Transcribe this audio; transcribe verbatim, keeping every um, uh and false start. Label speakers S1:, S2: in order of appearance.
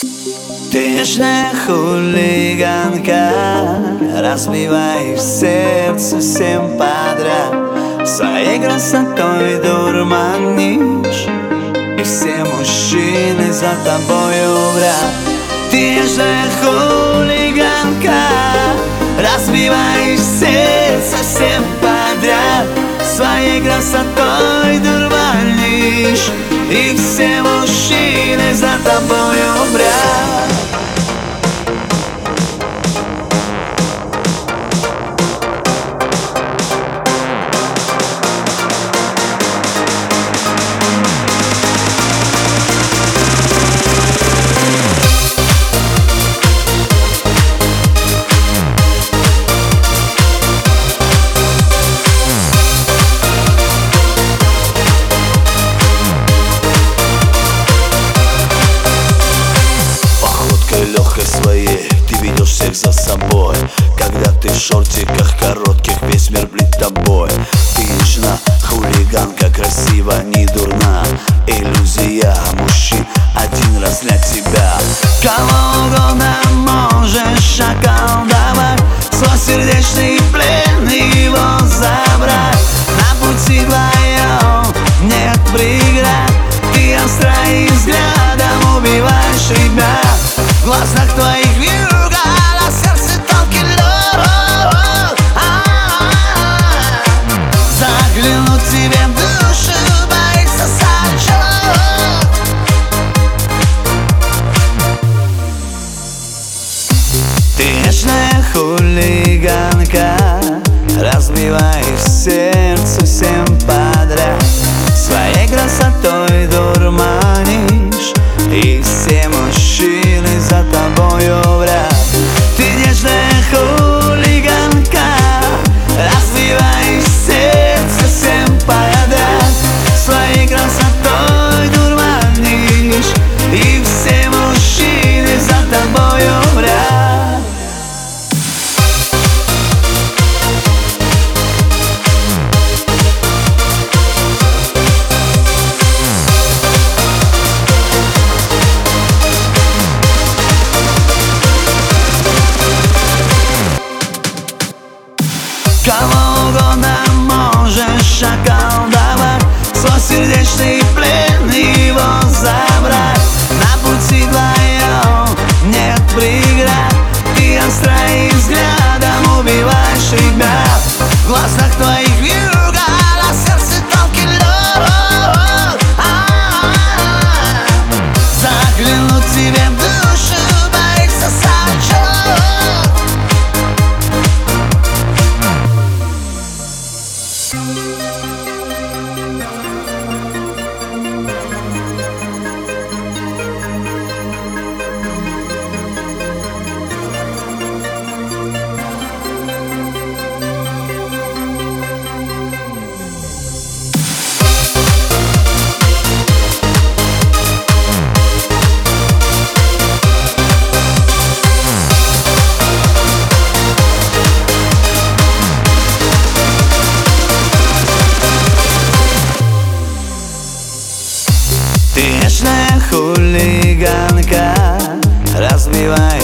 S1: Ты нежная хулиганка, разбиваешь сердце всем подряд, своей красотой дурманишь, и все мужчины за тобою врат. Ты нежная хулиганка, разбиваешь сердце всем подряд, своей красотой дурманишь, и все мужчины за тобою врат.
S2: Своей ты ведешь всех за собой, когда ты в шортиках коротких, весь мир блит тобой. Ты нежна, хулиганка, красива, не дурна, иллюзия мужчин один раз для тебя.
S1: Кого угодно можешь околдовать, свой сердечный плен его забрать. На пути твоем нет преград, ты остра и взглядом убиваешь ребят. В глазах твоих вьюга, на сердце тонкий лед. Заглянуть тебе в душу боится сачок. Ты нежная хулиганка, разбиваешь сердце всем подряд, своей красотой дурманишь, и все мужчины за тобою врат. Ты нежная хулиганка, разбиваешь сердце всем подряд, своей красотой дурманишь, и все мужчины за тобою врат. Кого угодно можешь околдовать, свой сердечный плен его забрать. На пути твоем нет преград, ты остра и взглядом убиваешь ребят. В глазах твоих вьюга, на сердце тонкий лед. Заглянуть тебе в душу боится сачок. Ты нежная хулиганка, разбивай